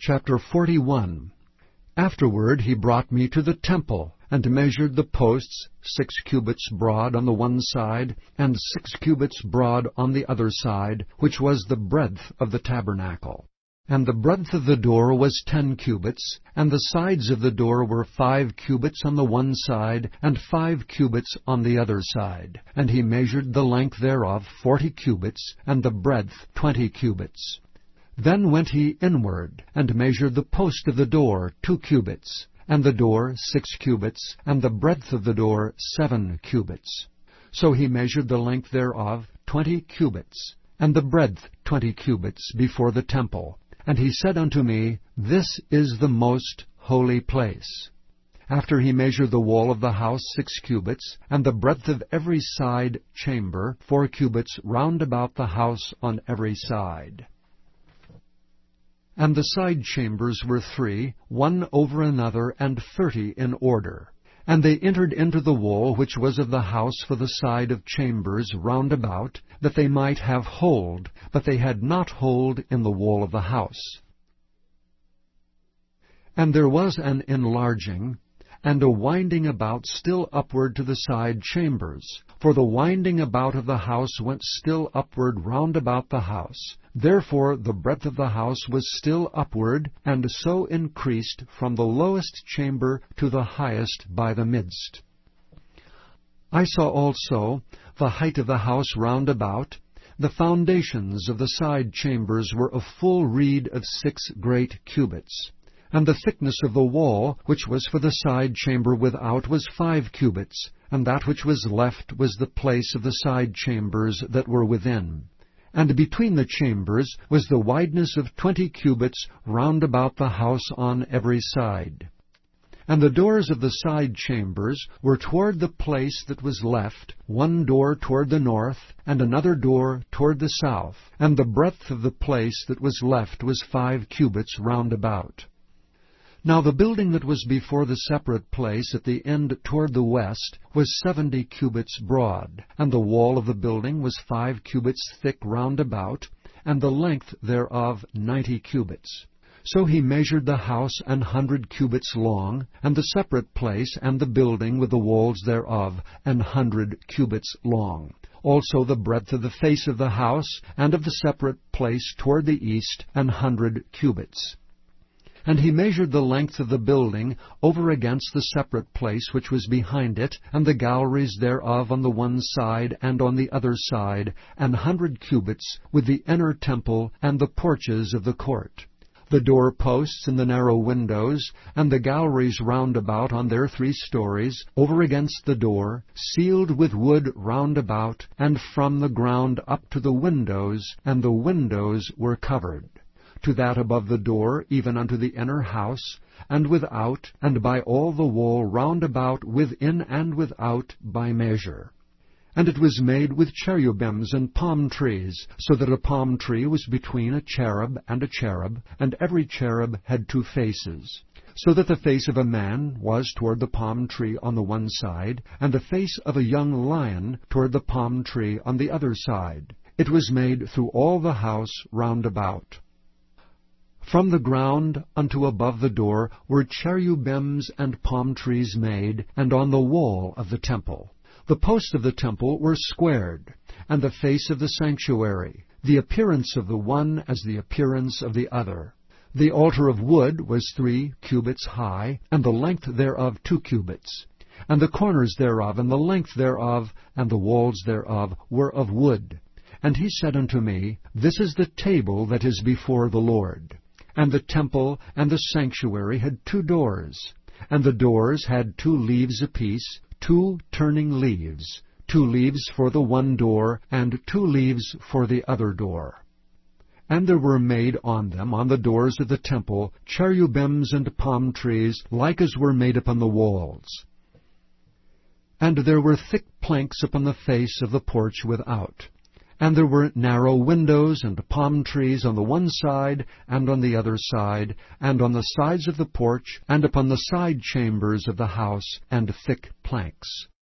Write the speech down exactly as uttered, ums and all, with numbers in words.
Chapter forty-one. Afterward he brought me to the temple, and measured the posts six cubits broad on the one side, and six cubits broad on the other side, which was the breadth of the tabernacle. And the breadth of the door was ten cubits, and the sides of the door were five cubits on the one side, and five cubits on the other side. And he measured the length thereof forty cubits, and the breadth twenty cubits. Then went he inward, and measured the post of the door two cubits, and the door six cubits, and the breadth of the door seven cubits. So he measured the length thereof twenty cubits, and the breadth twenty cubits before the temple. And he said unto me, This is the most holy place. After he measured the wall of the house six cubits, and the breadth of every side chamber four cubits round about the house on every side. And the side chambers were three, one over another, and thirty in order. And they entered into the wall which was of the house for the side of chambers round about, that they might have hold, but they had not hold in the wall of the house. And there was an enlarging, and a winding about still upward to the side chambers. For the winding about of the house went still upward round about the house. Therefore the breadth of the house was still upward, and so increased from the lowest chamber to the highest by the midst. I saw also the height of the house round about. The foundations of the side chambers were a full reed of six great cubits. And the thickness of the wall, which was for the side chamber without, was five cubits, and that which was left was the place of the side chambers that were within. And between the chambers was the wideness of twenty cubits round about the house on every side. And the doors of the side chambers were toward the place that was left, one door toward the north, and another door toward the south. And the breadth of the place that was left was five cubits round about. Now the building that was before the separate place at the end toward the west was seventy cubits broad, and the wall of the building was five cubits thick round about, and the length thereof ninety cubits. So he measured the house an hundred cubits long, and the separate place and the building with the walls thereof an hundred cubits long. Also the breadth of the face of the house and of the separate place toward the east an hundred cubits. And he measured the length of the building over against the separate place which was behind it, and the galleries thereof on the one side and on the other side, an hundred cubits, with the inner temple and the porches of the court. The door posts and the narrow windows, and the galleries round about on their three stories, over against the door, sealed with wood round about, and from the ground up to the windows, and the windows were covered. To that above the door, even unto the inner house, and without, and by all the wall round about, within and without, by measure. And it was made with cherubims and palm trees, so that a palm tree was between a cherub and a cherub, and every cherub had two faces. So that the face of a man was toward the palm tree on the one side, and the face of a young lion toward the palm tree on the other side. It was made through all the house round about. From the ground unto above the door were cherubims and palm trees made, and on the wall of the temple. The posts of the temple were squared, and the face of the sanctuary, the appearance of the one as the appearance of the other. The altar of wood was three cubits high, and the length thereof two cubits. And the corners thereof, and the length thereof, and the walls thereof were of wood. And he said unto me, This is the table that is before the Lord. And the temple and the sanctuary had two doors, and the doors had two leaves apiece, two turning leaves, two leaves for the one door, and two leaves for the other door. And there were made on them, on the doors of the temple, cherubims and palm trees, like as were made upon the walls. And there were thick planks upon the face of the porch without. And there were narrow windows and palm trees on the one side and on the other side, and on the sides of the porch, and upon the side chambers of the house, and thick planks.